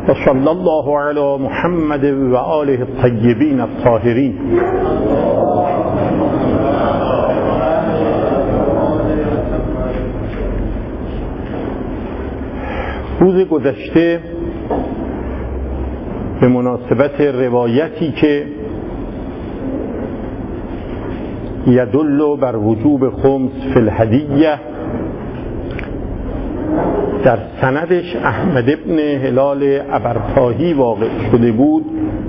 صلی الله علی محمد و آله الطیبین الطاهرین. روز گذشته به مناسبت روایتی که یدل بر وجوب خمس فی الهدیه در سندش احمد ابن هلال عبرطاهی واقع شده بود،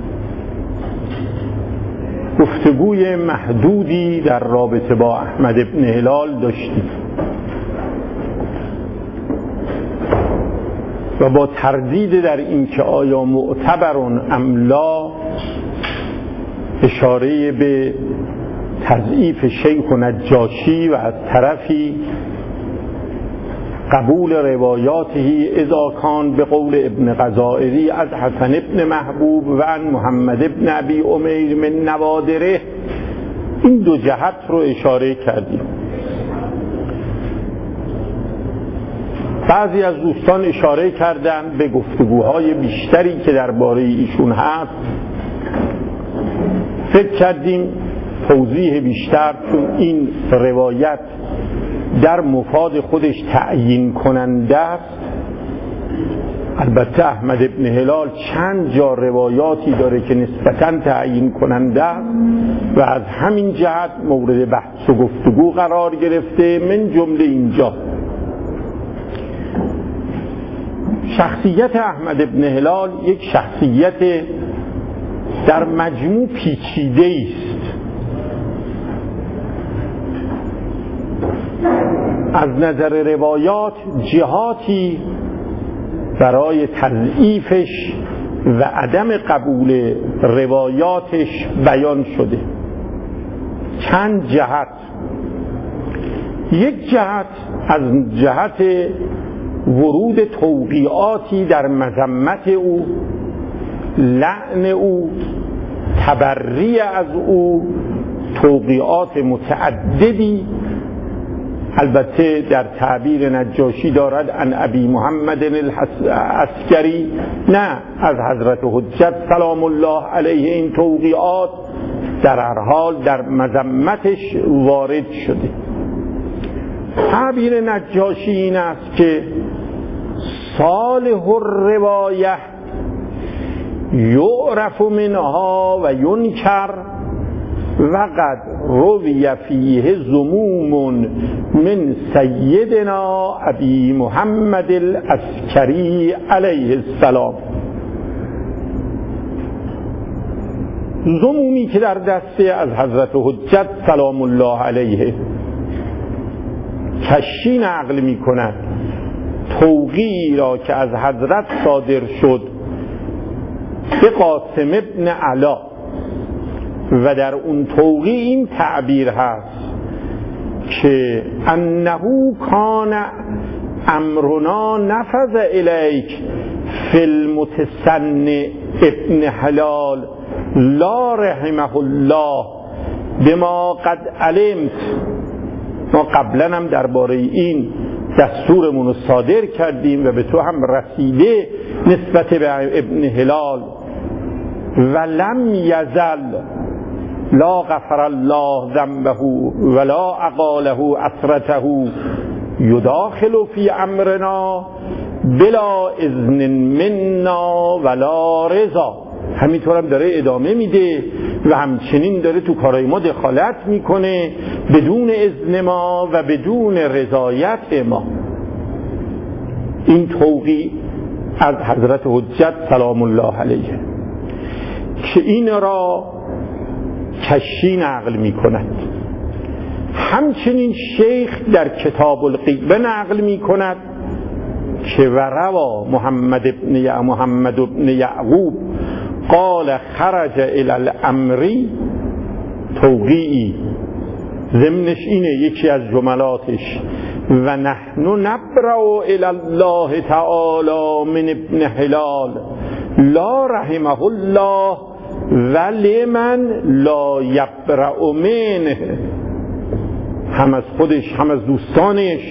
گفتگوی محدودی در رابطه با احمد ابن هلال داشتیم و با تردید در این که آیا معتبرون ام لا اشاره به تضعیف شیخ نجاشی و از طرفی قبول روایاته اذا کان به قول ابن غزائری از حسن ابن محبوب و عن محمد ابن ابی امیر من نوادره، این دو جهت رو اشاره کردیم. بعضی از دوستان اشاره کردن به گفتگوهای بیشتری که درباره ایشون هست، فکر کردیم توضیح بیشتر، چون این روایت در مفاد خودش تعیین کننده است. البته احمد ابن هلال چند جا روایاتی داره که نسبتاً تعیین کننده است و از همین جهت مورد بحث و گفتگو قرار گرفته، من جمله اینجا. شخصیت احمد ابن هلال یک شخصیت در مجموع پیچیده است. از نظر روایات جهاتی برای تضعیفش و عدم قبول روایاتش بیان شده، چند جهت. یک جهت از جهت ورود توقیعاتی در مذمت او، لعن او، تبری از او، توقیعات متعددی، البته در تعبیر نجاشی دارد ان ابی محمد العسکری، نه از حضرت حجت سلام الله علیه، این توقیعات در هر حال در مذمتش وارد شده. تعبیر نجاشی این است که صالح الروایه یعرف منها و ینکر وقد روی فیه ذموم من سیدنا ابی محمد العسکری علیه السلام. ذمومی که در دسته از حضرت حجت سلام الله علیه کشی نقل می کند توقیعی را که از حضرت صادر شد به قاسم ابن علا و در اون توقیع این تعبیر هست که انه کان امرنا نفذ الیک فی المتسنع ابن حلال لا رحمه الله بما قد علمت. ما قبلا هم درباره این دستورمون رو صادر کردیم و به تو هم رسیده نسبت به ابن هلال. ولم یزل لا غفر الله ذنبه ولا اقاله اثرته یداخل فی امرنا بلا اذن منا ولا رضا. همینطور هم داره ادامه میده و همچنین داره تو کارهای ما دخالت میکنه بدون اذن ما و بدون رضایت ما. این توقیع از حضرت حجت سلام الله علیه که این را کشی نقل می کند. همچنین شیخ در کتاب الغیبه نقل می کند که وروا محمد ابن یعقوب قال خرج الی الامری، توقیعی ضمنش اینه، یکی از جملاتش و نحن نبرأ الی الله تعالی من ابن هلال لا رحمه الله ولمن لا یبرأ منه. هم از خودش هم از دوستانش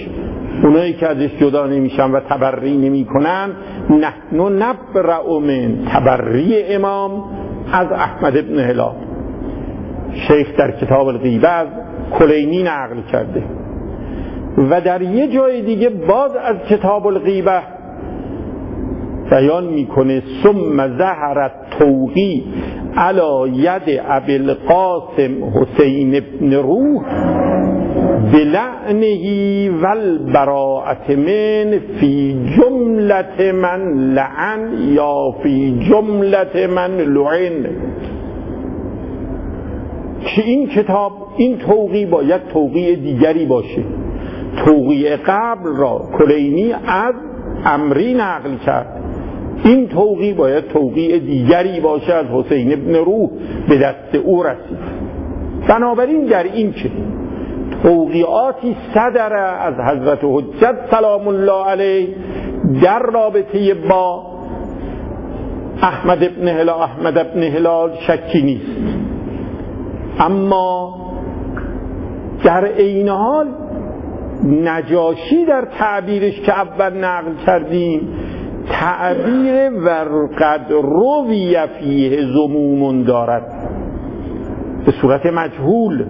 اونایی که ازش جدا نمیشن و تبری نمی کنن، نحن نبرأ من، تبری امام از احمد ابن هلال. شیخ در کتاب الغیبه از کلینی نقل کرده و در یه جای دیگه باز از کتاب الغیبه بیان میکنه ثم ظهر التوقی علی ید ابی القاسم حسین ابن روح بلعنه والبراءة من فی جملة من لعن یا فی جملة من لعن. که این کتاب، این توقیع باید توقیع دیگری باشه. توقیع قبل را کلینی از عمری نقل کرد، این توقیع باید توقیع دیگری باشه از حسین ابن روح به دست او رسید. بنابراین در این که توقیعاتی صدر از حضرت حجت سلام الله علیه در رابطه با احمد ابن هلال شکی نیست، اما در عین حال نجاشی در تعبیرش که اول نقل کردیم تعبیر ورقد روی فیه ذموم دارد به صورت مجهول،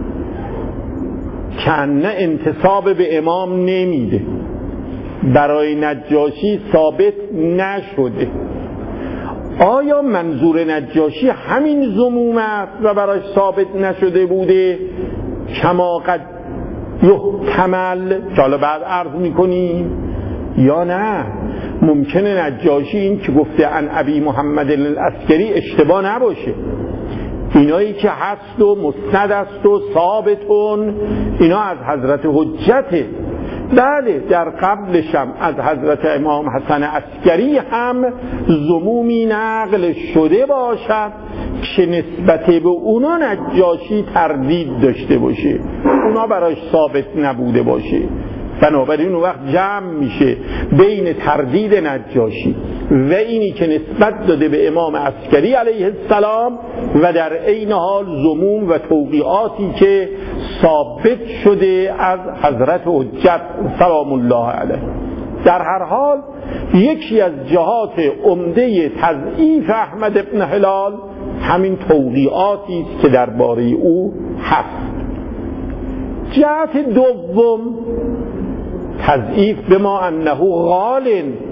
کنه انتساب به امام نمیده، برای نجاشی ثابت نشده. آیا منظور نجاشی همین ذموم است و برایش ثابت نشده بوده کما قد یحتمل که حالا بعد عرض میکنیم، یا نه ممکنه نجاشی این که گفته عن ابی محمد العسکری اشتباه نباشه، اینایی که هست و مستند است و ثابتون اینا از حضرت حجته. بله در قبلش هم از حضرت امام حسن عسکری هم ذمومی نقل شده باشد که نسبت به اونا نجاشی تردید داشته باشه، اونا براش ثابت نبوده باشه. بنابراین اون وقت جمع میشه بین تردید نجاشی و اینی که نسبت داده به امام عسکری علیه السلام و در عین حال ذموم و توقیعاتی که ثابت شده از حضرت حجت سلام الله علیه. در هر حال یکی از جهات عمده تضعیف احمد ابن هلال همین توقیعاتی است که درباره او هست. جهت دوم تضعیف به ما انه غال،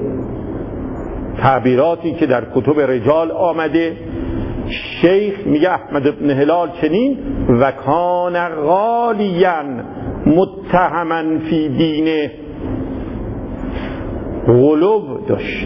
تعبیراتی که در کتب رجال آمده. شیخ میگه احمد ابن هلال چنین و کان غالیا متهما فی دینه، غلو داشت.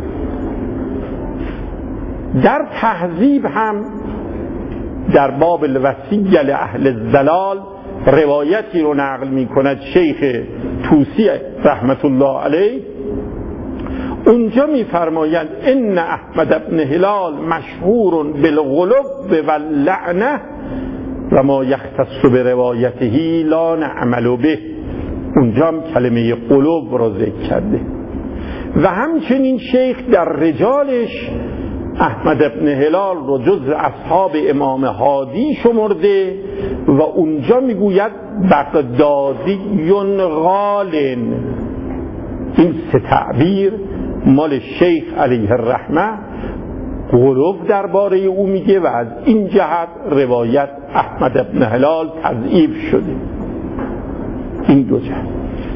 در تهذیب هم در باب الوصیة لاهل الضلال روایتی رو نقل می کند شیخ توسی رحمت الله علیه. اونجا می فرماید ان احمد ابن هلال مشهور بالغلو واللعنه و ما یختص به روایته لا نعمل به. اونجا هم کلمه غلو را ذکر کرده و همچنین شیخ در رجالش احمد ابن هلال رو جز اصحاب امام هادی شمرده و اونجا میگوید بغدادی غالن. این سه تعبیر مال شیخ علیه الرحمه غلو درباره او میگه و از این جهت روایت احمد ابن هلال تضعیف شده. این دو جهت.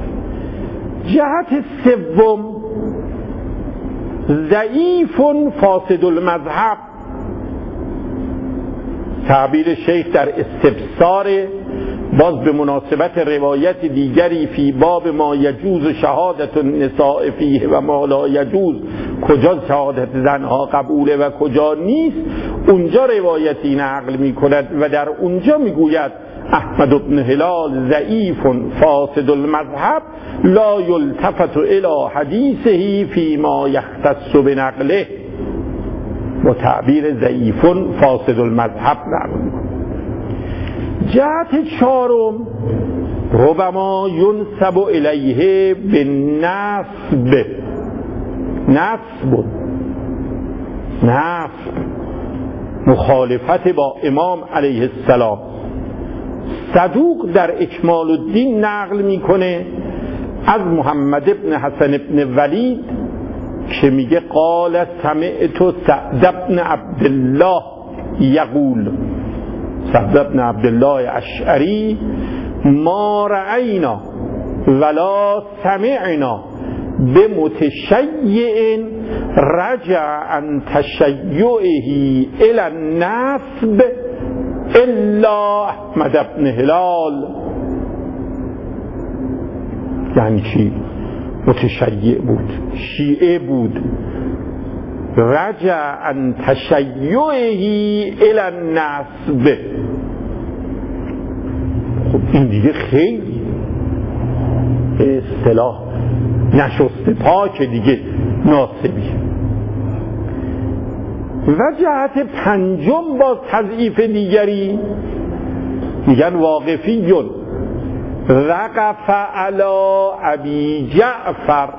جهت سوم ضعیف فاسد المذهب، تعبیر شیخ در استبصار باز به مناسبت روایت دیگری فی باب ما یجوز شهادت النساء فیه و ما لا یجوز، کجا شهادت زنها قبوله و کجا نیست، اونجا روایتی نقل می کند و در اونجا می گوید احمد بن هلال ضعیف فاسد المذهب لا یلتفت الی حدیثه فی ما یختص بنقله، با تعبیر ضعیف فاسد المذهب نقل می کند. جهت چهارم ربما ینسب الیه بالنسب، نسب مخالفت با امام علیه السلام. صدوق در اکمال الدین نقل میکنه از محمد ابن حسن ابن ولید که میگه قال سمعت سعد ابن عبدالله یقول، سعد ابن عبدالله اشعری، ما رأینا ولا سمعنا بمتشیع رجع عن تشیعه الى النسب الا احمد ابن هلال. یعنی چی؟ متشیع بود، شیعه بود، رجع عن تشیعه الى النسب. خب این دیگه خیلی به اصطلاح نشسته پاک دیگه، ناسبی. و جهت پنجم باز تضعیف دیگری میگن واقفیون وقف علی ابی جعفر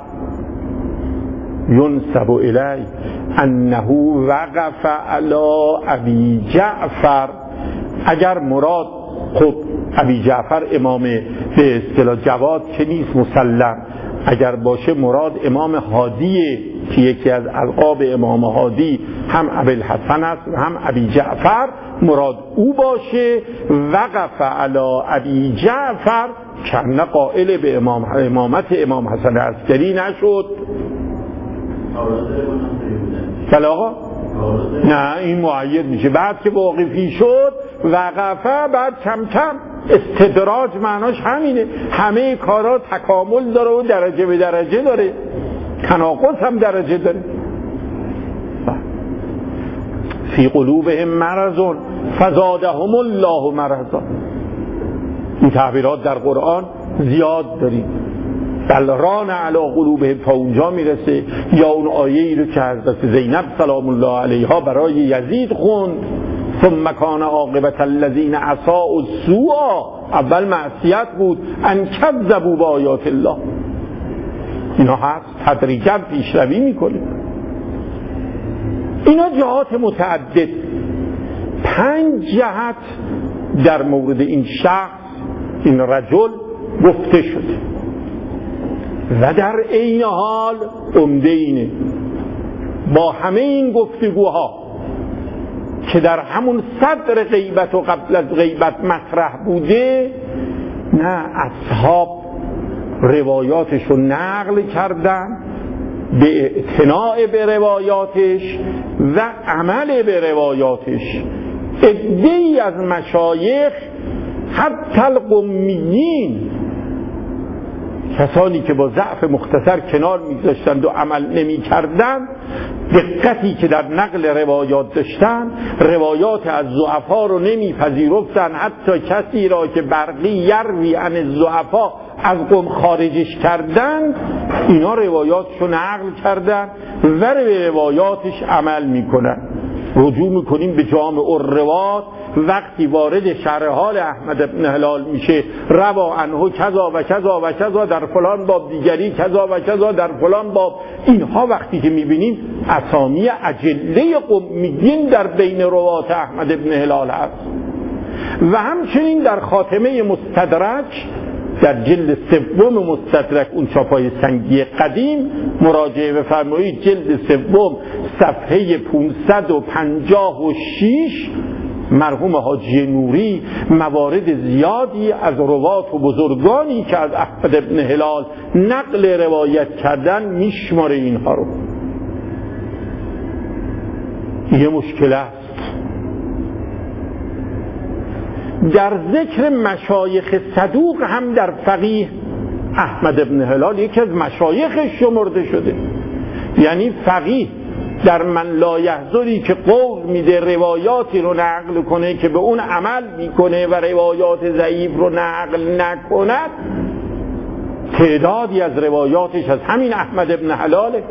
ینسب الی انه وقف علی ابی جعفر. اگر مراد، خب ابی جعفر امام به اصطلاح جواد که نیست مسلم، اگر باشه مراد امام هادیه که یکی از القاب امام هادی هم ابوالحسن است و هم ابی جعفر، مراد او باشه. وقف علی ابی جعفر کنه قائل به امامت امام حسن عسکری نشد. بله آقا؟ نه این معید میشه بعد که واقفی شد. وقفه بعد کم کم، استدراج معناش همینه، همه کارا تکامل داره و درجه به درجه داره، تناقض هم درجه داره. فی قلوبهم مرض فزادهم الله مرضا. این تعبیرات در قرآن زیاد داریم. بل ران علی قلوبهم تا اونجا میرسه. یا اون آیه‌ای رو که حضرت زینب سلام الله علیها برای یزید خوند، ثم کان عاقبت الذین اساءوا السوء، اول معصیت بود، ان کذبوا بآیات الله. اینا هست، تدریجاً پیشروی میکنه. اینا جهات متعدد، 5 جهت در مورد این شخص، این رجل گفته شده و در عین حال عمده اینه با همه این گفتگوها که در همون صدر غیبت و قبل از غیبت مطرح بوده، نه اصحاب روایاتش رو نقل کردن به اعتناع به روایاتش و عمل به روایاتش. عده‌ای از مشایخ حتی القمیین، کسانی که با ضعف مختصر کنار می‌گذاشتند و عمل نمی‌کردند، دقتی که در نقل روایات داشتن، روایات از ضعفا رو نمیپذیرفتن. حتی کسی را که برقی یروی عن الضعفا از قوم خارجش کردن، اینا روایاتشو نقل کردن و به روایاتش عمل میکنن. رجوع میکنیم به جامع الروات، وقتی وارد شرح حال احمد بن هلال میشه، روا عنه کذا و کذا و کذا در فلان باب، دیگری کذا و کذا در فلان باب. اینها وقتی که میبینیم اسامی اجله قمیین در بین روات احمد بن هلال هست. و همچنین در خاتمه مستدرک، در جلد 3 مستدرک، اون چاپای سنگی قدیم، مراجعه بفرمایید جلد 3 صفحه 556، مرحوم حاجی نوری موارد زیادی از روات و بزرگانی که از احمد بن هلال نقل روایت کردن میشماره اینها رو. یه مشکل است در ذکر مشایخ صدوق هم در فقیه احمد بن هلال یکی از مشایخش شمرده شده. یعنی فقیه در من لا یحضری که قول میده روایاتی رو نقل کنه که به اون عمل میکنه و روایات ضعیف رو نقل نکند، تعدادی از روایاتش از همین احمد بن هلاله،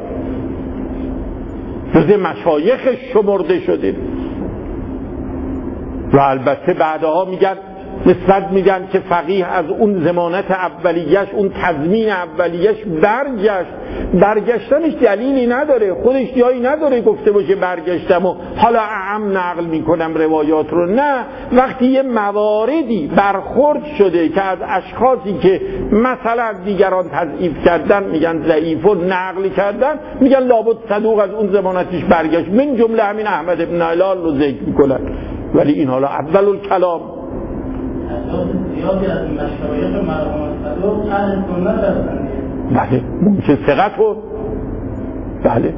جز مشایخش شمرده شده. و البته بعدها میگن نسبت میدن که فقیه از اون ضمانت اولیش، اون تضمین اولیش برگشتنش دلیلی نداره، خودش جایی نداره گفته باشه برگشتم و حالا اعم نقل میکنم روایات رو. نه، وقتی یه مواردی برخورد شده که از اشخاصی که مثلا دیگران تضعیف کردن میگن ضعیف و نقل کردن، میگن لابد صدوق از اون ضمانتش برگشت، من جمله همین احمد ابن هلال رو ذکر میکنن. ولی این حالا اول الکلام زیادی از مشایخ مرحوم صدوق اهل سنت هستند. بله، ممکن ثقت و بله.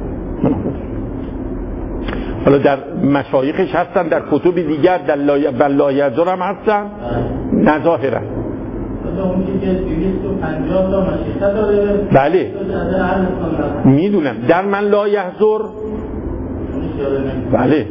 حالا در مشایخش هستن، در کتب دیگر در لایحضر هم هستن، نظاهرا. اون که 250 تا مشیخه داره. بله میدونم، در من لایحضر. بله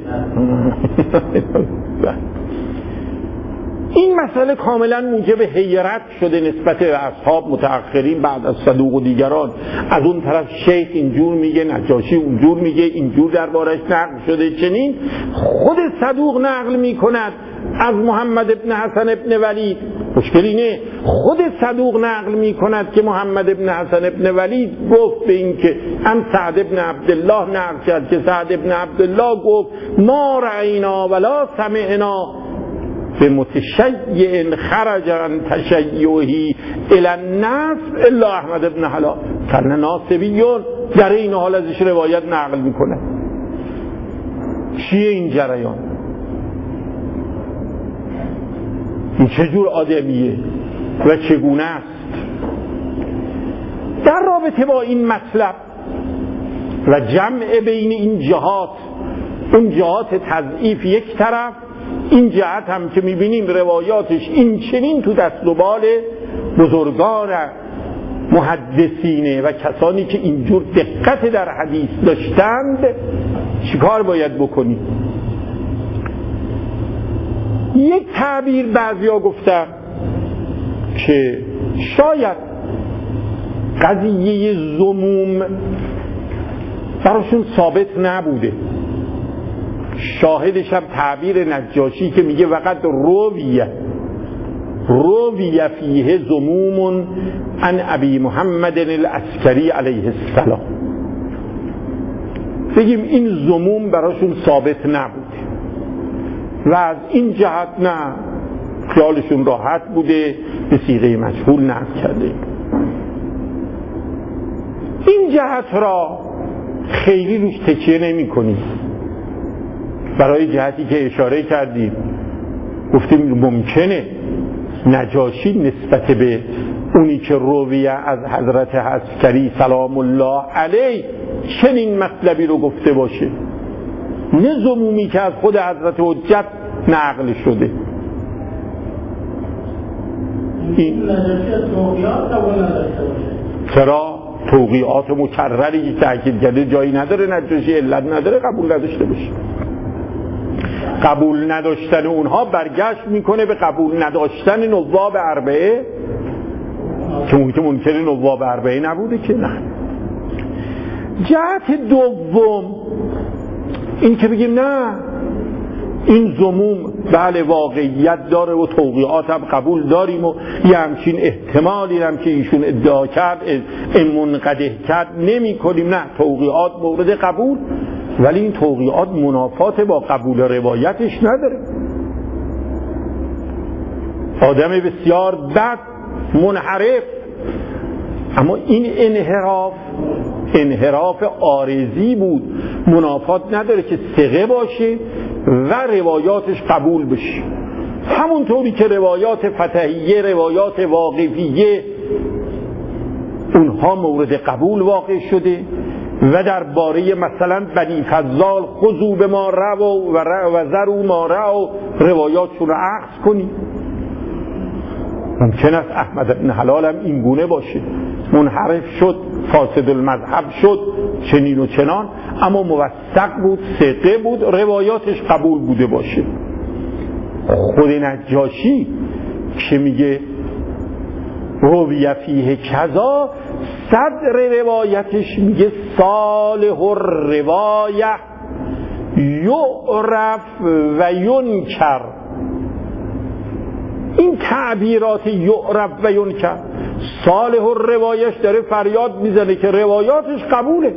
این مسئله کاملا موجب حیرت شده نسبت به اصحاب متأخرین بعد از صدوق و دیگران. از اون طرف شیخ اینجور میگه، نجاشی اونجور میگه، اینجور دربارش نقل شده. چنین خود صدوق نقل میکند از محمد ابن حسن ابن ولید. مشکل اینه خود صدوق نقل میکند که محمد ابن حسن ابن ولید گفت به این که هم سعد ابن عبدالله نقل کرد که سعد ابن عبدالله گفت ما رأینا ولا سمعنا به متشیع خرج عن تشیعه الی النصب الا احمد ابن هلال. کان ناصبیون در این حال ازش روایت نقل میکنه. چیه این جریان؟ این چجور آدمیه و چگونه است؟ در رابطه با این مطلب و جمع بین این جهات، اون جهات تضعیف یک طرف، این جهت هم که میبینیم روایاتش این چنین تو دست و بال بزرگان محدثینه و کسانی که اینجور دقت در حدیث داشتند، چیکار باید بکنیم؟ یک تعبیر بعضیا گفتن که شاید قضیه ضموم براشون ثابت نبوده. شاهدش هم تعبیر نجاشی که میگه وقت رویه فیه ضموم عن ابی محمد العسکری علیه السلام. بگیم این ضموم براشون ثابت نبوده و از این جهت نه، خیالشون راحت بوده، به صیغه مجهول نقل کرده. این جهت را خیلی روش تکیه نمی کنیم. برای جهتی که اشاره کردیم گفتیم ممکنه نجاشی نسبت به اونی که رویه از حضرت عسکری سلام الله علیه چنین مطلبی رو گفته باشه، نه ضمومی که از خود حضرت حجت نقل شده. این چرا توقیعات مکرری که تأکید کرده جایی نداره، نجاشی علت نداره قبول نداشته باشه. قبول نداشتن اونها برگشت میکنه به قبول نداشتن نواب اربعه که منکر نواب اربعه نبوده که. نه، جهت دوم این که بگیم نه این ضموم بله واقعیت داره و توقیعات هم قبول داریم و یه همچین احتمالی هم که ایشون ادعا کرد منقده کرد نمی کنیم. نه، توقیعات مورد قبول، ولی این توقیعات منافات با قبول روایتش نداره. آدم بسیار بد، منحرف، اما این انحراف عارضی بود، منافات نداره که ثقه باشه و روایاتش قبول بشه. همونطوری که روایات فتحیه، روایات واقفیه اونها مورد قبول واقع شده و درباره مثلا بنی فضال خذوا بما روا و ذروا ما روا روایاتشون رو اخذ کنیم. ممکن است احمد بن هلال هم این گونه باشه، منحرف شد، فاسد المذهب شد، چنین و چنان، اما موثق بود، ثقه بود، روایاتش قبول بوده باشه. خود نجاشی که میگه رویه فیه کذا، صدر روایتش میگه صالح الروایه یعرف و ینکر. این تعبیرات یعرف و ینکر، صالح الروایش داره فریاد میزنه که روایاتش قبوله.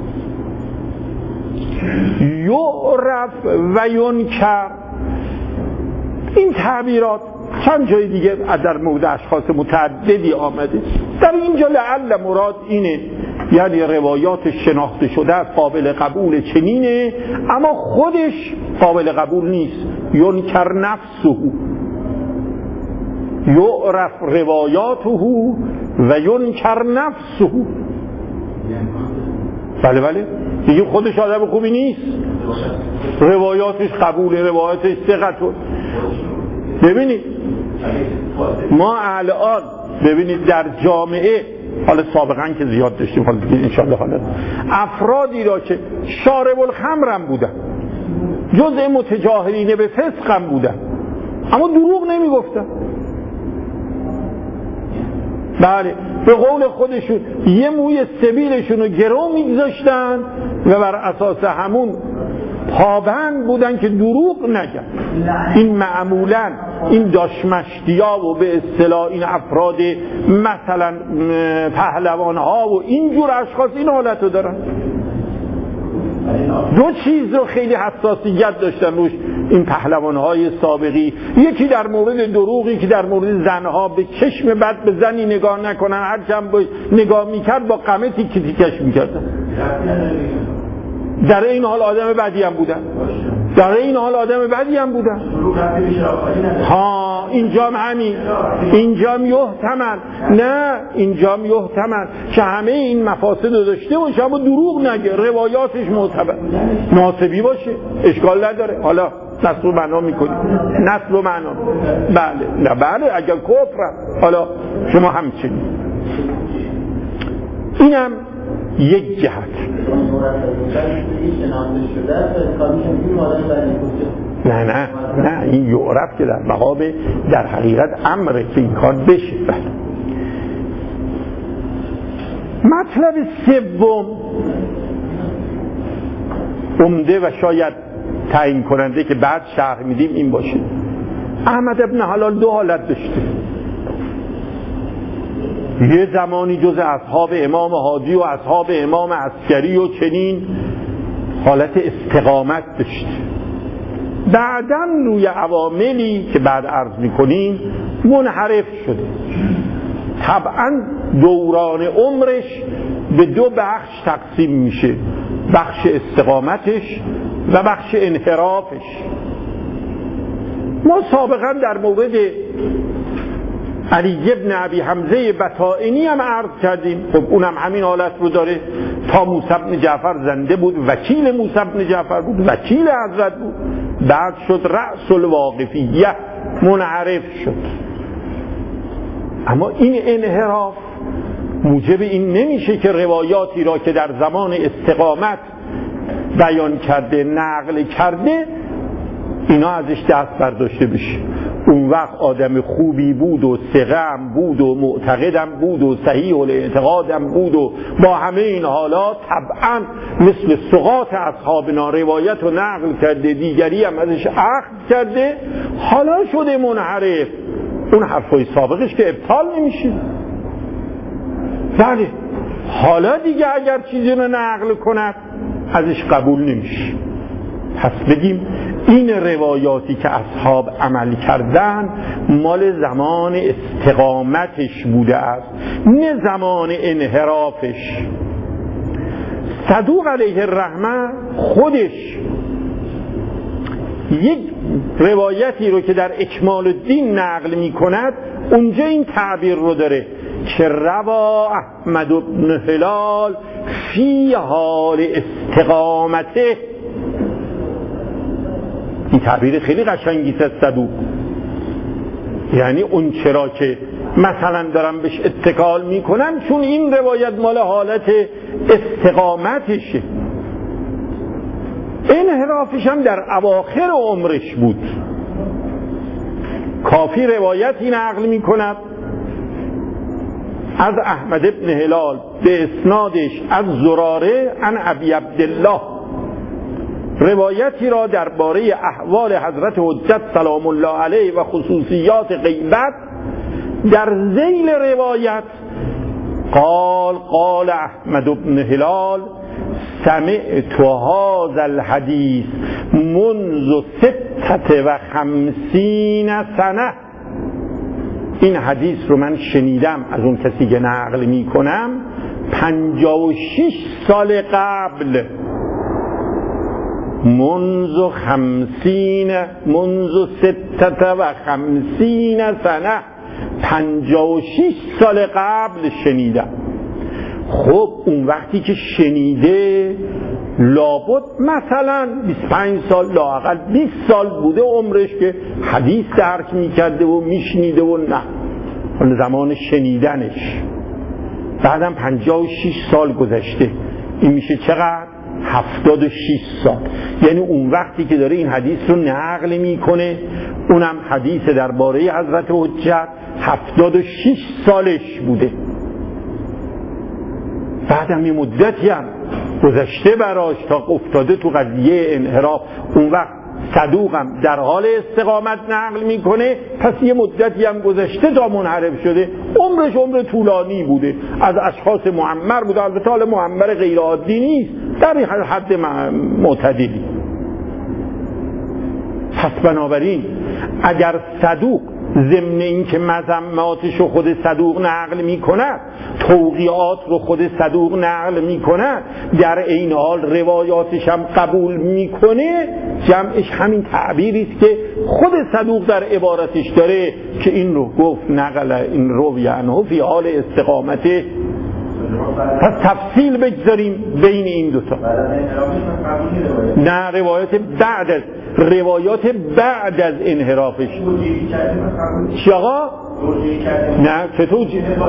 یعرف و ینکر، این تعبیرات چند جای دیگه در مورد اشخاص متعددی آمده. در اینجا لعل مراد اینه، یعنی روایات شناخته شده است قابل قبول چنینه، اما خودش قابل قبول نیست. ینکر نفسه، یعرف روایاته و ینکر نفسه. بله بله، دیگه خودش آدم خوبی نیست، روایاتش قبوله، روایاتش ثقته. ببینید ما الان ببینید در جامعه، حالا سابقا که زیاد داشتیم، حالا دیگه انشاءالله حالا افرادی را که شارب الخمر هم بودن، جزء متجاهلین به فسق هم بودن، اما دروغ نمی گفتن. بله، به قول خودشون یه موی سبیلشون رو گرو میگذاشتن و بر اساس همون پابند بودن که دروغ نگن. این معمولا این داشمشتیا و به اصطلاح این افراد مثلا پهلوان ها و اینجور اشخاص این حالت رو دارن. دو چیز رو خیلی حساسیت داشتن روش این پهلوان های سابقی، یکی در مورد دروغی که در مورد زنها به چشم بد به زنی نگاه نکنن، هر چند نگاه میکرد با قمه تیک تیکش میکردن. در این حال آدم بدی هم بودن، در این حال آدم بدی هم بودن. ها اینجام همین، اینجام یحتمل، نه اینجام یحتمل که همه این مفاسد رو داشته باشه اما دروغ نگه، روایاتش معتبر، ناسبی باشه، اشکال نداره. حالا نسل و معنا میکنی، نسل و معنا، بله نه بله، اگر کفر حالا شما همچنین. اینم یک جهت. نه نه نه، این یعرف که در مقام در حقیقت امره که این کار بشه. مطلب سوم عمده و شاید تعیین کننده که بعد شرح میدیم این باشه. احمد ابن حلال دو حالت داشته. یه زمانی جز اصحاب امام هادی و اصحاب امام عسکری و چنین حالت استقامت داشت. بعداً روی عواملی که بعد عرض میکنیم منحرف شده. طبعاً دوران عمرش به دو بخش تقسیم میشه، بخش استقامتش و بخش انحرافش. ما سابقاً در مورد علی ابن ابی حمزه بطائنی هم عرض کردیم. خب اونم همین حالت رو داره. تا موسی بن جعفر زنده بود، وکیل موسی بن جعفر بود، وکیل حضرت بود، بعد شد رأس الواقفیه، منحرف شد. اما این انحراف موجب این نمیشه که روایاتی را که در زمان استقامت بیان کرده، نقل کرده، اینا ازش دست برداشته بشه. اون وقت آدم خوبی بود و ثقه‌ام بود و معتقدم بود و صحیح الاعتقادم بود و با همه این حالات طبعا مثل ثقات اصحابنا روایت و نقل کرده، دیگری هم ازش اخذ کرده، حالا شده منحرف. اون حرفای سابقش که ابطال نمیشه. بله، حالا دیگه اگر چیزی رو نقل کند ازش قبول نمیشه. پس بگیم این روایاتی که اصحاب عمل کردن مال زمان استقامتش بوده است، نه زمان انحرافش. صدوق علیه الرحمه خودش یک روایتی رو که در اکمال الدین نقل می کند اونجا این تعبیر رو داره که روا احمد بن هلال فی حال استقامته. این تعبیر خیلی قشنگی است صدوق، یعنی اون چرا که مثلا دارم بهش اتکال میکنن چون این روایت مال حالت استقامتشه. انحرافش هم در اواخر عمرش بود. کافی روایتی نقل میکند از احمد ابن هلال به اسنادش از زراره عن ابی عبدالله روایتی را درباره احوال حضرت حجت سلام الله علیه و خصوصیات غیبت در ذیل روایت قال احمد بن هلال سمعت هذا الحدیث منذ 56 سنه. این حدیث رو من شنیدم از اون کسی که نقل می کنم 56 سال قبل. منذ 56 سنه 56 سال قبل شنیدم. خب اون وقتی که شنیده لابد مثلا 25 سال لااقل 20 سال بوده عمرش که حدیث درک میکرده و میشنیده و نه اون زمان شنیدنش. بعدم 56 سال گذشته، این میشه چقدر؟ 76 سال. یعنی اون وقتی که داره این حدیث رو نقل میکنه، اونم حدیث درباره حضرت حجت 76 سالش بوده. بعدم یه مدتی هم گذشته براش تا افتاده تو قضیه انحراف. اون وقت صدوقم در حال استقامت نقل میکنه، پس یه مدتی هم گذشته تا منحرف شده. عمرش عمر طولانی بوده، از اشخاص معمر بوده. البته حال معمر غیر عادی نیست، در این حد معتدلی. پس بنابراین اگر صدوق ضمن این که مذماتش رو خود صدوق نقل میکنه، توقیعات رو خود صدوق نقل میکنه، در این حال روایاتش هم قبول میکنه، جمعش همین تعبیری است که خود صدوق در عبارتش داره که این رو گفت نقل این روی عنه فی حال استقامته. پس تفصیل بگذاریم بین این دوتا. نه، روایات بعد از انحرافش. چی آقا؟ نه چطور؟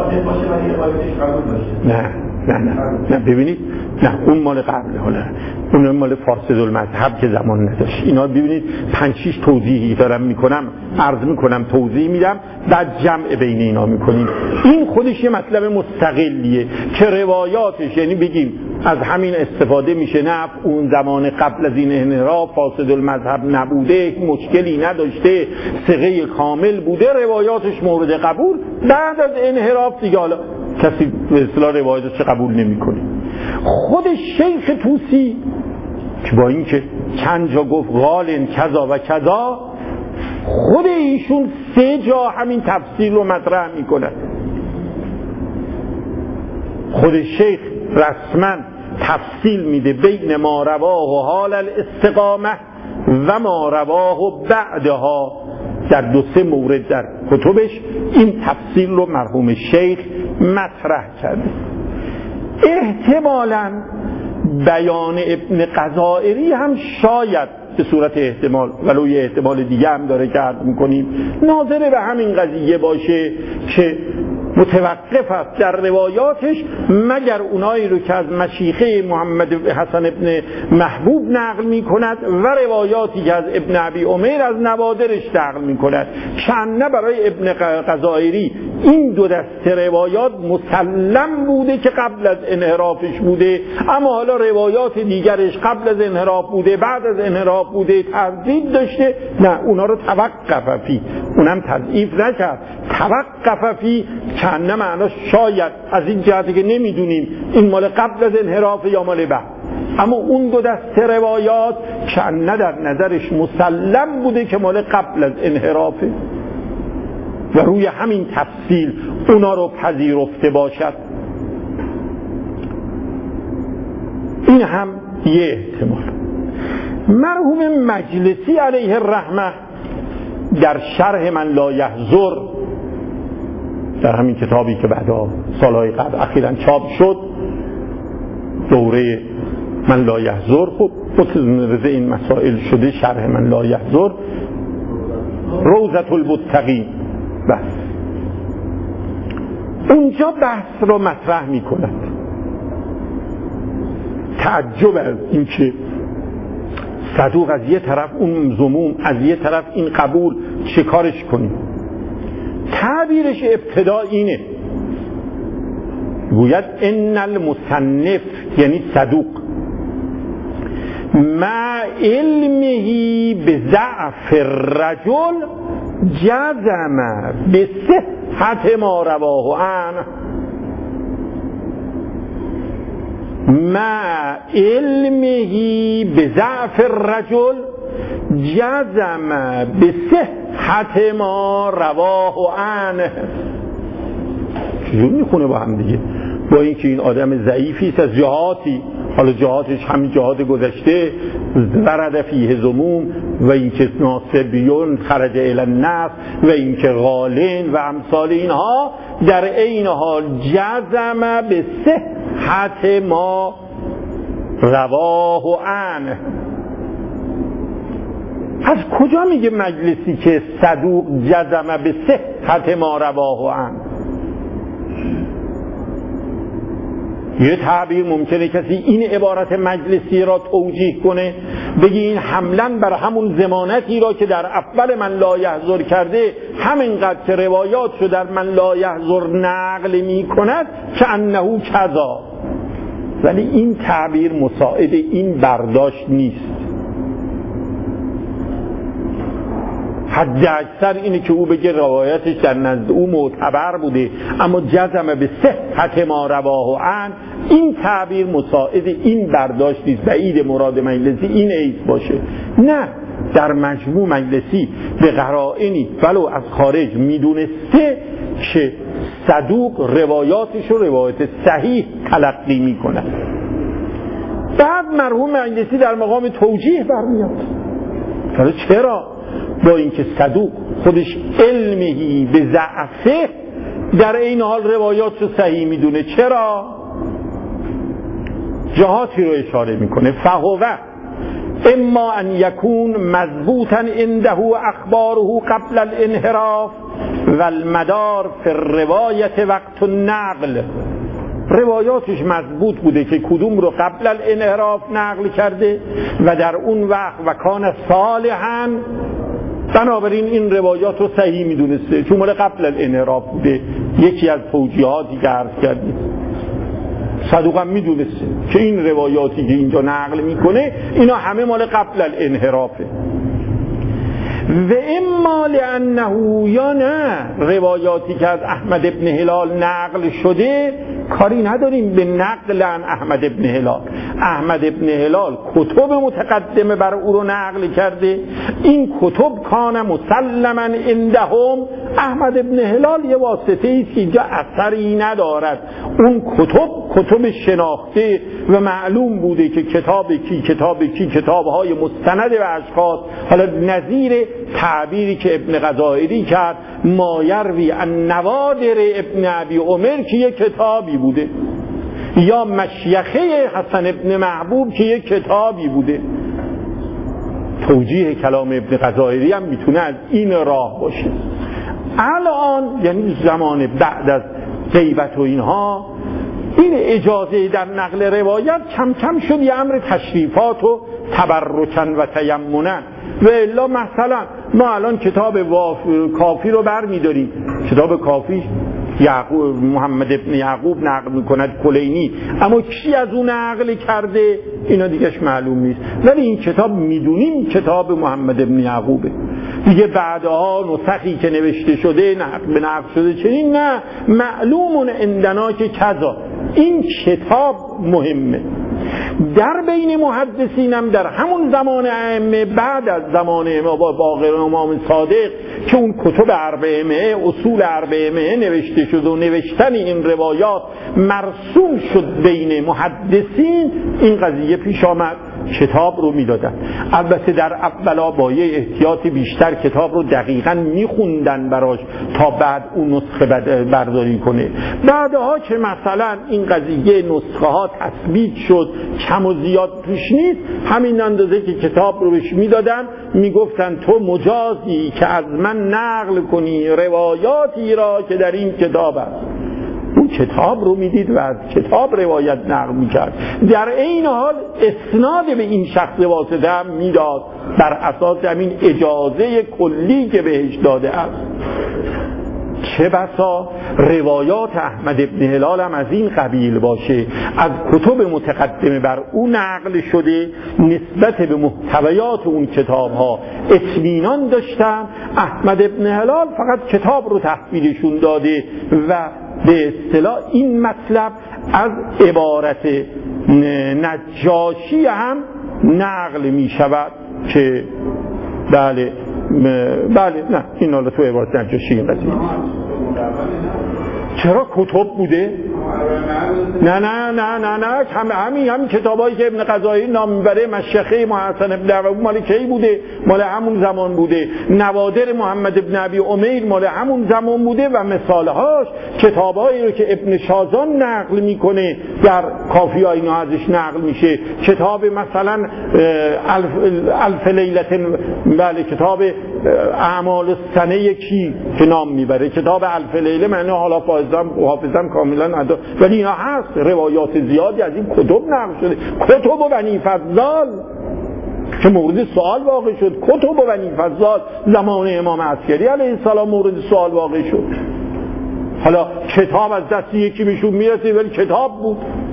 نه ببینید، نه اون مال قبله، حالا اون مال فاسد المذهب که زمان نداشت. اینا ببینید 5-6 توضیحی دارم میکنم، عرض میکنم، توضیح میدم، بعد جمع بین اینا میکنیم. این خودش یه مطلب مستقلیه که روایاتش، یعنی بگیم از همین استفاده میشه، نه اون زمان قبل از این انحراف فاسد المذهب نبوده، مشکلی نداشته، ثقه کامل بوده، روایاتش مورد قبول. بعد از انحراف دیگه حالا کسی به اصطلاح روایاتش قبول نمیکنه. خود شیخ طوسی که با این که چند جا گفت غالن کذا و کذا، خود ایشون 3 جا همین تفسیر رو مطرح میکنه. خود شیخ رسما تفصیل میده بین ما رواه حال الاستقامه و ما رواه بعدها. در 2-3 مورد در کتبش این تفصیل رو مرحوم شیخ مطرح کرده. احتمالاً بیان ابن قضائری هم شاید به صورت احتمال، ولو یه احتمال دیگه هم داره که عرض میکنیم، ناظر به همین قضیه باشه که متوقف است در روایاتش، مگر اونایی رو که از مشیخه محمد حسن ابن محبوب نقل می کند و روایاتی که از ابن ابی عمیر از نوادرش نقل می کند. چند برای ابن قضائری این 2 دسته روایات مسلم بوده که قبل از انحرافش بوده، اما حالا روایات دیگرش قبل از انحراف بوده، بعد از انحراف بوده، تردید داشته. نه، اونا رو توقف فی، اونم تضعیف نکرد، توقف فی. چند معناش شاید از این جهتی که نمیدونیم این مال قبل از انحراف یا مال بعد، اما اون 2 دسته روایات چند در نظرش مسلم بوده که مال قبل از انحرافه و روی همین تفصیل اونا رو پذیرفته باشد. این هم یه احتمال. مرحوم مجلسی علیه الرحمه در شرح من لا یحضر، در همین کتابی که بعدا سالهای قبل اخیراً چاپ شد، دوره من لا یحضر، خب متناظر این مسائل شده، شرح من لا یحضر، روضة المتقین، بس اونجا بحث رو مطرح می کند. تعجب از این که صدوق از یه طرف اون ذموم، از یه طرف این قبول، چه کارش کنیم؟ تعبیرش ابتدا اینه، گوید ان المصنف یعنی صدوق مع علمه به ضعف الرجل جزم به صحت ما رواه عنه. مع علمه به ضعف الرجل جزم به صحت ما رواه عنه. چجور میخونه با هم دیگه؟ با اینکه این آدم ضعیفی است از جهاتی، حالا جهاتش همین جهات گذشته ورد فیه زموم و اینکه ناصبیون خرج الی النصر و اینکه غالین و امثال اینها، در عین حال جزم به صحت ما رواه عنه. از کجا میگه مجلسی که صدوق جزم به صحت ما رواه عنه؟ یه تعبیر ممکنه کسی این عبارت مجلسی را توجیه کنه، بگی این حملا بر همون ضمانتی را که در اول من لا یحضر کرده، همینقدر که روایات شو در من لا یحضر نقل می کند که انه کذا. ولی این تعبیر مساعد این برداشت نیست. حد اکثر اینه که او بگه روایتش در نزد او معتبر بوده، اما جزم به صحت ما رواه عنه، این تعبیر مساعد این برداشت نیست. بعید مراد مجلسی این ایست باشه. نه، در مجموع مجلسی به قرائنی ولو از خارج میدونسته که صدوق روایاتش رو روایت صحیح تلقی میکنه. بعد مرحوم مجلسی در مقام توجیه برمیاد. چرا؟ با اینکه صدوق خودش علمی به ضعفه در این حال روایات رو صحیح میدونه. چرا؟ جهاتی رو اشاره میکنه. فهو اما ان یکون مضبوطا عنده اخباره قبل الانحراف و المدار فی الروایت وقت النقل. روایاتش مضبوط بوده که کدوم رو قبل الانحراف نقل کرده و در اون وقت و کان صالحا، بنابراین این روایات رو صحیح میدونسته چون مال قبل الانحراف بوده. یکی از توجیهاتی که عرض کردیم، صدوق هم میدونسته که این روایاتی که اینجا نقل میکنه اینا همه مال قبل الانحرافه. و اما لانه، یا نه، روایاتی که از احمد ابن هلال نقل شده کاری نداریم به نقل عن احمد ابن هلال. احمد ابن هلال کتب متقدمه بر او رو نقل کرده، این کتب کان مسلما عندهم. احمد ابن هلال یه واسطه است که اینجا اثری ندارد. اون کتب شناخته و معلوم بوده که کتاب کی کتاب‌های مستند و اشخاص. حالا نظیر تعبیری که ابن غزائری کرد، ما یروی عن نوادر ابن ابی عمر که یک کتابی بوده، یا مشیخه حسن ابن محبوب که یک کتابی بوده. توجیه کلام ابن غزائری هم میتونه از این راه باشه. الان یعنی زمان بعد از غیبت و اینها، این اجازه در نقل روایت کم کم شد یه امر تشریفات و تبرکن و تیمنن. و الا مثلا ما الان کتاب کافی رو بر می‌داریم، کتاب کافی محمد ابن یعقوب نقل میکند کلینی، اما کی از اون نقل کرده اینا دیگهش معلوم نیست. ولی این کتاب میدونیم کتاب محمد ابن یعقوبه دیگه. بعدها نسخی که نوشته شده به نقل شده چنین، نه، معلومون عندنا که کذا. این کتاب مهمه. در بین محدثینم در همون زمان ائمه، بعد از زمان باقر امام صادق که اون کتب اربعه اصول اربعه نوشته شد و نوشتن این روایات مرسوم شد بین محدثین، این قضیه پیش آمد کتاب رو میدادن. البته در اولا با یه احتیاط بیشتر کتاب رو دقیقاً میخوندن براش تا بعد اون نسخه برداری کنه. بعدها که مثلا این قضیه نسخه ها تثبیت شد، کم و زیاد توش نیست، همین اندازه که کتاب رو بهش میدادن، میگفتن تو مجازی که از من نقل کنی روایاتی را که در این کتاب است. اون کتاب رو میدید و از کتاب روایت نقل میکرد. در این حال اسناد به این شخص واسطه هم میداد بر اساس همین اجازه کلی که بهش داده است. چه بسا روایات احمد بن هلال هم از این قبیل باشه، از کتب متقدمه بر او نقل شده، نسبت به محتویات اون کتاب ها اطمینان داشتن، احمد بن هلال فقط کتاب رو تحویلشون داده و به اصطلاح این مطلب از عبارت نجاشی هم نقل می شود که بله نه این حالا تو عبارت نجاشی این قضیه چرا کتب بوده؟ نه همین کتابایی که ابن قضایی نام میبره، مشیخه محسن ابن عربی مال کی بوده؟ مال همون زمان بوده. نوادر محمد ابن ابی امیر مال همون زمان بوده و مثالهاش کتابایی رو که ابن شازان نقل میکنه در کافیه اینا ازش نقل میشه. کتاب مثلا الف لیلت، بله کتاب اعمال السنه کی که نام میبره، کتاب الف لیله من حالا حافظم کاملا ندارم ولی اینا هست، روایات زیادی از این کتب نقل شده. کتب و بنی فضال که مورد سوال واقع شد، کتب و بنی فضال زمان امام عسکری علیه السلام مورد سوال واقع شد. حالا کتاب از دست یکی بهشون میرسه ولی کتاب بود.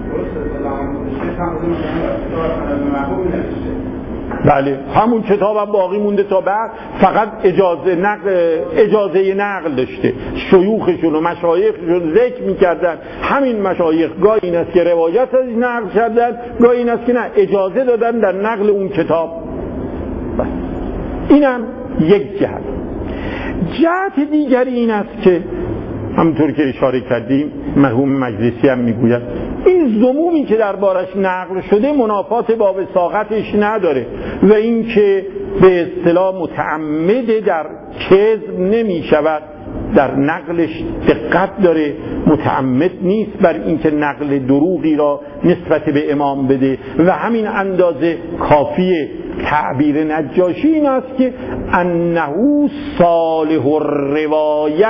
بله همون کتاب هم باقی مونده تا بعد، فقط اجازه نقل داشته. شیوخشون و مشایخشون ذکر میکردن، همین مشایخ گاهی این است که روایت از نقل کردن، گاهی این است که نه اجازه دادن در نقل اون کتاب. بس اینم یک جهت. جهت دیگری این است که همونطور که اشاره کردیم مرحوم مجلسی هم میگوید این ذمومی که دربارش نقل شده منافات با وثاقتش نداره و این که به اصطلاح متعمد در کذب نمی شود، در نقلش دقت داره، متعمد نیست بر اینکه نقل دروغی را نسبت به امام بده و همین اندازه کافیه. تعبیر نجاشی این است که انه صالح الروایه،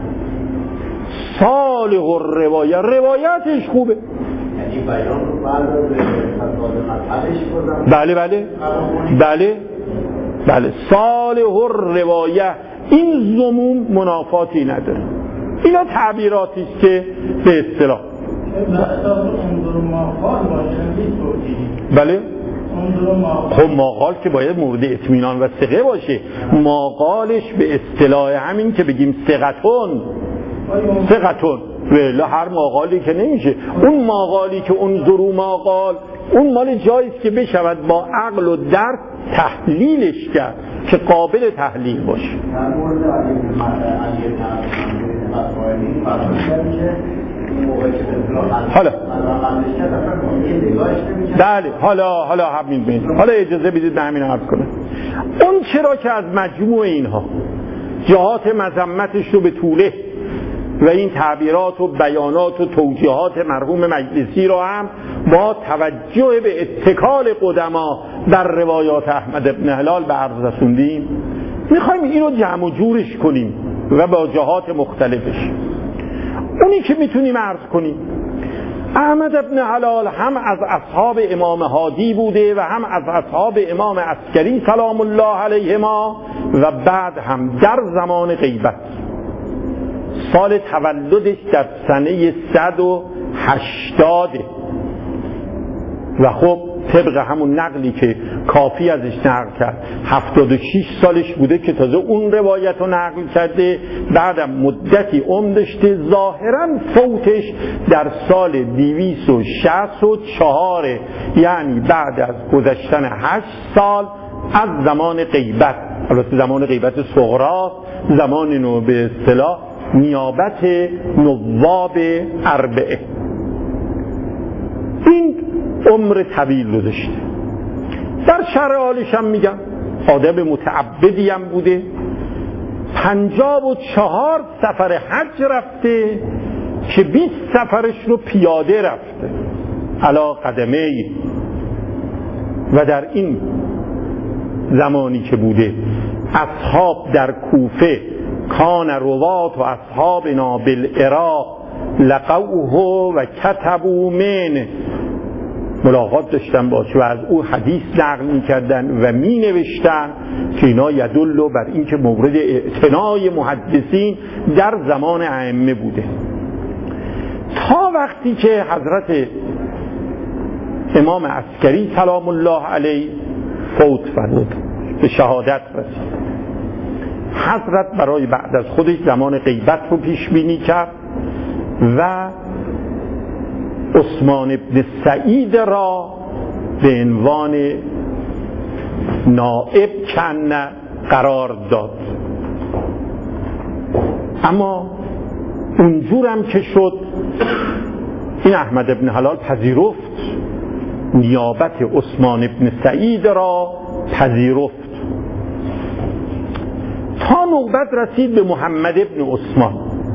صالح الروایه، روایتش خوبه. بله صالح الروایه، این ذموم منافاتی نداره. اینا تعبیراتی است که به اصطلاح بله خب ماقال که باید مورد اطمینان و ثقه باشه. ماقالش به اصطلاح همین که بگیم ثقتون ولی هر ماقالی که نمیشه. اون ماقالی که اون ذرو ماقال اون مال جاییست که بشود با عقل و درک تحلیلش کرد که قابل تحلیل باشه. حالا همین بین. حالا اجازه بدید به همین عرض کنم. اون چرا که از مجموع اینها جهات مذمتش رو به طوله و این تعبیرات و بیانات و توجیهات مرحوم مجلسی رو هم با توجه به اتکال قدما در روایات احمد بن هلال به عرض رسوندیم، میخوایم اینو جمع و جورش کنیم و با جهات مختلفش. اونی که میتونیم عرض کنیم احمد بن هلال هم از اصحاب امام هادی بوده و هم از اصحاب امام عسکری سلام الله علیهما و بعد هم در زمان غیبت. سال تولدش در سنه 180 و خب طبق همون نقلی که کافی ازش نقل کرد 76 سالش بوده که تازه اون روایت رو نقل کرده. بعدم مدتی عمر داشته، ظاهرا فوتش در سال 264 یعنی بعد از گذشتن 8 سال از زمان غیبت. البته زمان غیبت صغرا، زمان نو به اصطلاح نیابت نواب اربعه. این عمر طویل رو داشته. در شرح حالش هم میگم آدم متعبدی هم بوده، 54 سفر حج رفته که 20 سفرش رو پیاده رفته علا قدمه. و در این زمانی که بوده اصحاب در کوفه کان روات و اصحابنا بالعراق لقوه و کتبوا من ملاقات داشتن باش و از او حدیث نقل می‌کردن و می‌نوشتن که اینا یدل بر این که مورد اعتنای محدثین در زمان ائمه بوده، تا وقتی که حضرت امام عسکری سلام الله علیه فوت فرمود، به شهادت رسید. حضرت برای بعد از خودش زمان غیبت رو پیش بینی کرد و عثمان ابن سعید را به عنوان نائب کنه قرار داد. اما اونجورم که شد این احمد ابن حلال پذیرفت، نیابت عثمان ابن سعید را پذیرفت تا نوبت رسید به محمد ابن عثمان.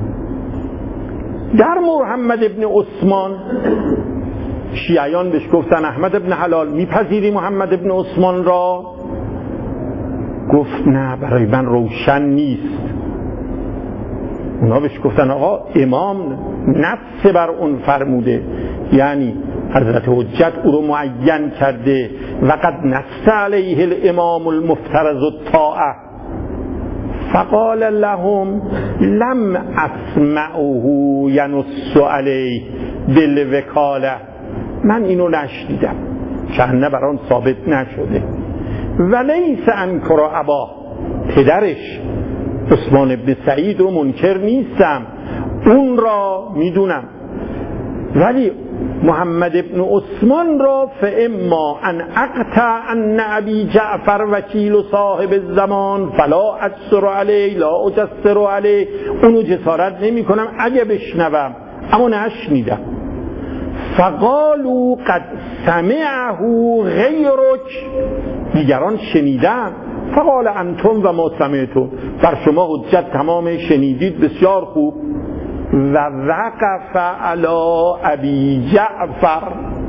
در محمد ابن عثمان شیعیان بهش گفتن احمد ابن حلال میپذیری محمد ابن عثمان را؟ گفت نه، برای من روشن نیست. اونا بهش گفتن آقا امام نص بر اون فرموده، یعنی حضرت حجت او رو معین کرده و قد نص علیه الامام المفترض الطاعه. فقال لهم لم اسمعه ینص علیه بالوکاله، من اینو نشنیدم، چنه بران ثابت نشده. ولیس انکر ابا، پدرش عثمان ابن سعید رو منکر نیستم، اون را میدونم، ولی محمد ابن عثمان را فاما ان اقطع ان ابی جعفر وکیل و صاحب الزمان فلا اجسر علیه لا اجسر علیه، اونو جسارت نمی کنم اگه بشنوم، اما نشنیدم. فقالوا قد سمعه غیرک، دیگران شنیدن. فقال انتم و ما سمعتم، بر شما حجت تمام، شنیدید، بسیار خوب. و وقف علی ابی جعفر،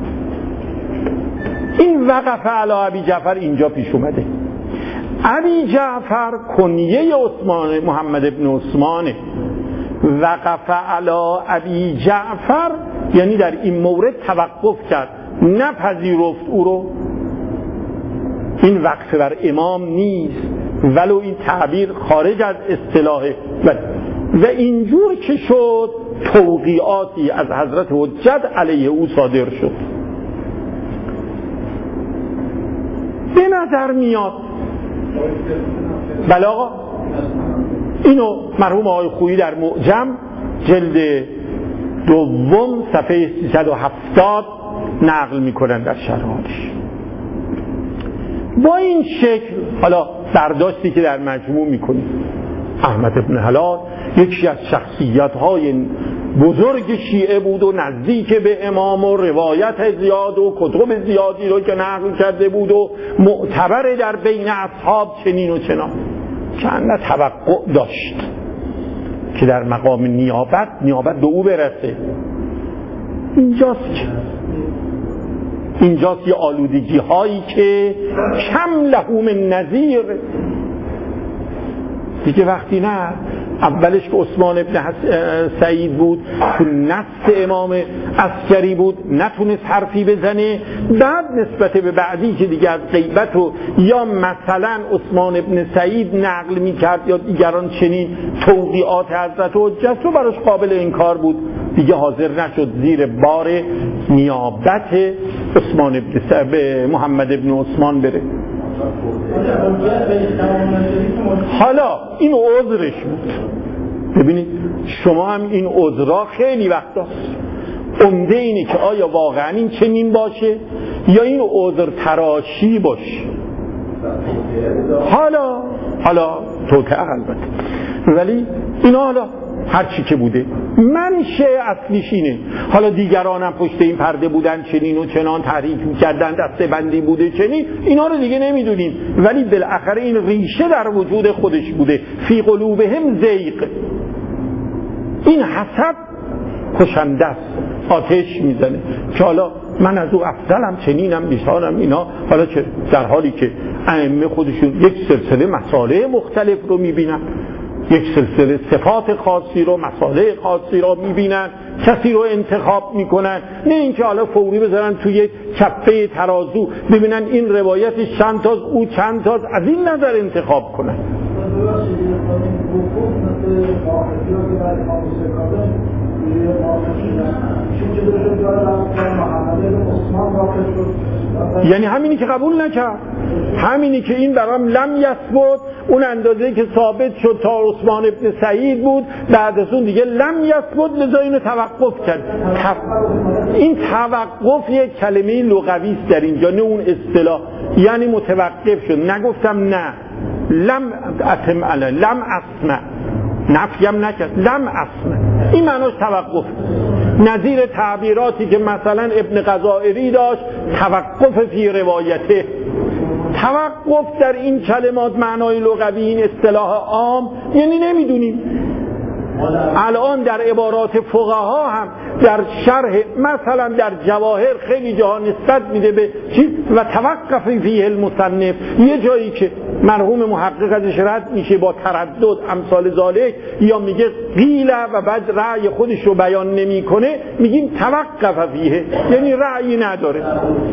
این وقف علی ابی جعفر اینجا پیش اومده. ابی جعفر کنیه عثمان، محمد ابن عثمانه. وقف علی ابی جعفر یعنی در این مورد توقف کرد، نپذیرفت او رو. این وقف بر امام نیست، ولو این تعبیر خارج از اصطلاحه. و اینجور که شد توقیعاتی از حضرت حجت علیه او صادر شد. به نظر میاد بله آقا، اینو مرحوم آقای خویی در معجم جلد دوم صفحه 370 نقل میکنن در شرحش. با این شکل حالا برداشتی که در مجموع میکنیم، احمد ابن حلال یکی از شخصیت‌های بزرگ شیعه بود و نزدیک به امام و روایت زیاد و کتب زیادی رو که نقل کرده بود و معتبر در بین اصحاب چنین و چنان، چند توقع داشت که در مقام نیابت به او برسه. اینجاست یه آلودگی هایی که کم له من نظیر دیگه. وقتی نه اولش که عثمان ابن سعید بود تو نص امام عسکری بود، نتونست حرفی بزنه، بعد نسبت به بعدی که دیگه از غیبت و یا مثلا عثمان ابن سعید نقل میکرد یا دیگران چنین توقیعات حضرت حجت رو براش قابل انکار بود، دیگه حاضر نشد زیر بار نیابت عثمان ابن به محمد ابن عثمان بره. حالا این عذرش بود. ببینید شما هم این عذرها خیلی وقت هست عمده اینه که آیا واقعا این چنین باشه یا این عذر تراشی باشه. حالا توطئه البته، ولی اینا حالا هر چی که بوده منشه اصلیش اینه. حالا دیگران هم پشت این پرده بودن چنین و چنان تحریک می‌کردن، دسته بندی بوده چنین، اینا رو دیگه نمیدونیم، ولی بالاخره این ریشه در وجود خودش بوده. فی قلوبهم زیغ، این حسد کشنده است، آتش میزنه که حالا من از او افضلم، چنینم، بیشترم، اینا. حالا در حالی که ائمه خودشون یک سلسله مصالح مختلف رو میبینن، یک سلسله صفات خاصی رو، مصالح خاصی رو میبینن، کسی رو انتخاب میکنن، نه اینکه حالا فوری بذارن توی کفه ترازو ببینن این روایتش چند تاست او چند تاست، از این نظر انتخاب کنن. یعنی همینی که قبول نکرد، همینی که این برام لم یثبت، اون اندازه که ثابت شد تا عثمان ابن سعید بود، بعد از اون دیگه لم یثبت، لذا اینو توقف کرد. این توقف یک کلمه لغوی است در اینجا، نه اون اصطلاح، یعنی متوقف شد. نگفتم نه لم اتم علی لم اسمع، نفیم نکرد، لم اسمع، این معناش توقف. نظیر تعبیراتی که مثلا ابن غزائری داشت، توقف فی روایته. توقف در این کلمات معنای لغوی، این اصطلاح عام، یعنی نمیدونیم. الان در عبارات فقها هم در شرح مثلا در جواهر خیلی جاها نسبت میده به چیز و توقف فیه المصنف، یه جایی که مرحوم محقق ازش رد میشه با تردد امثال ذالک، یا میگه قیل و بعد رأی خودش رو بیان نمیکنه، میگیم توقف فیه، یعنی رأی نداره.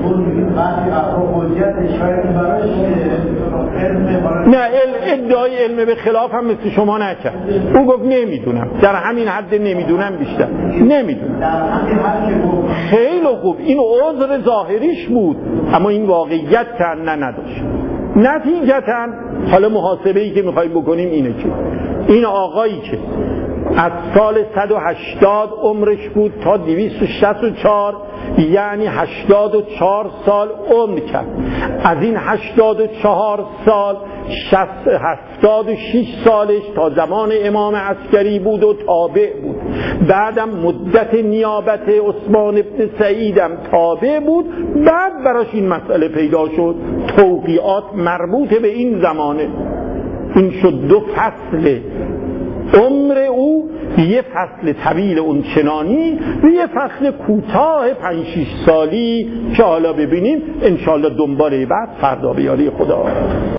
نه ادعای علم به خلاف هم مثل شما نکرد، او گفت نمیدونم، در همین حد نمیدونم، بیشتر نمیدونم. خیلی خوب، این عذر ظاهریش بود، اما این واقعیت کنه نداشت. نتیجتاً حالا محاسبه‌ای که میخوایم بکنیم اینه که این آقایی که از سال 180 عمرش بود تا 264، یعنی 84 سال عمر کرد. از این 84 سال 76 سالش تا زمان امام عسکری بود و تابع بود، بعدم مدت نیابت عثمان ابن سعیدم تابع بود. بعد براش این مسئله پیدا شد، توقیعات مربوط به این زمانه. این شد 2 فصل عمر او، یه فصل طویل اون چنانی و یه فصل کوتاه 5-6 سالی که حالا ببینیم انشاءالله دنباله بعد فردا به یاری خدا.